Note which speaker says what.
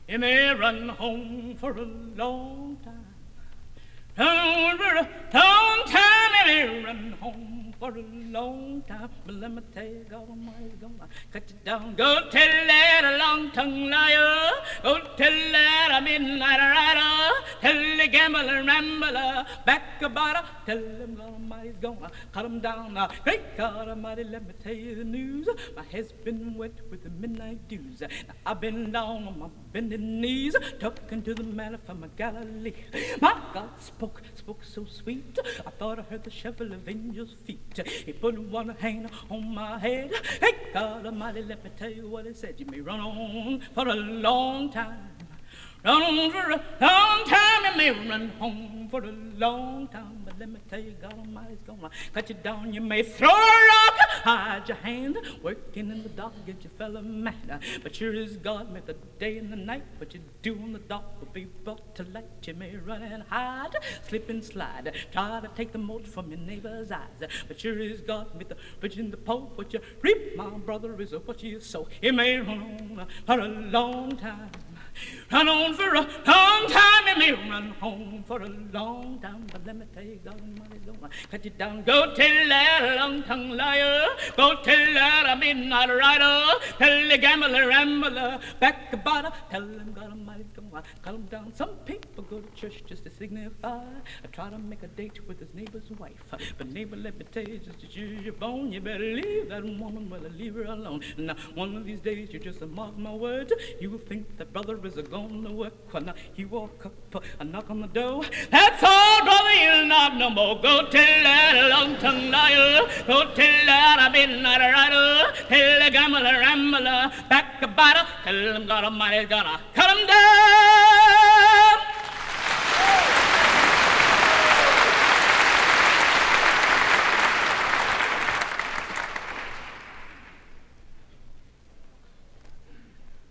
Speaker 1: He may run home for a long time. Run for a long time, he may run home for a long time. But let me tell you, God Almighty's gonna cut you down. Go tell that long-tongued liar. Go tell that midnight rider. Tell the gambler, rambler, backbiter. Tell him God Almighty's gonna cut him down. Now, great God Almighty, let me tell you the news. My head's been wet with the midnight dews. Now, I've been down on my bending knees, talking to the man from Galilee. My God spoke so sweet. I thought I heard the shuffle of angels' feet. He put one hand on my head. Hey, God Almighty, let me tell you what he said. You may run on for a long time. Run on for a long time, you may run home for a long time. But let me tell you, God Almighty's gonna cut you down. You may throw a rock, hide your hand, working in the dark against your fellow man. But sure as God made the day and the night, what you do in the dark will be brought to light. You may run and hide, slip and slide, try to take the mote from your neighbor's eyes. But sure as God made the bridge and the pole, what you reap, my brother, is what you sow. You may run on for a long time. Run on for a long time, you may run home for a long time. But let me tell you, God Almighty's gonna cut you down. Go tell that long-tongued liar. Go tell that midnight rider. Tell the gambler, rambler, backbiter. Tell him God Almighty's gonna cut him down. Some people go to church just to signify. I try to make a date with his neighbor's wife. But neighbor, let me tell you, just to choose your bone, you better leave that woman, well, leave her alone. Now, one of these days, you just mark my words, you will think that brother is gonna work. When you walk up and knock on the door, that's all, brother, you'll not no more. Go tell that long-tongued liar. Go tell that midnight rider. Tell the gambler, rambler, backbiter. Tell him God Almighty's gonna cut him down.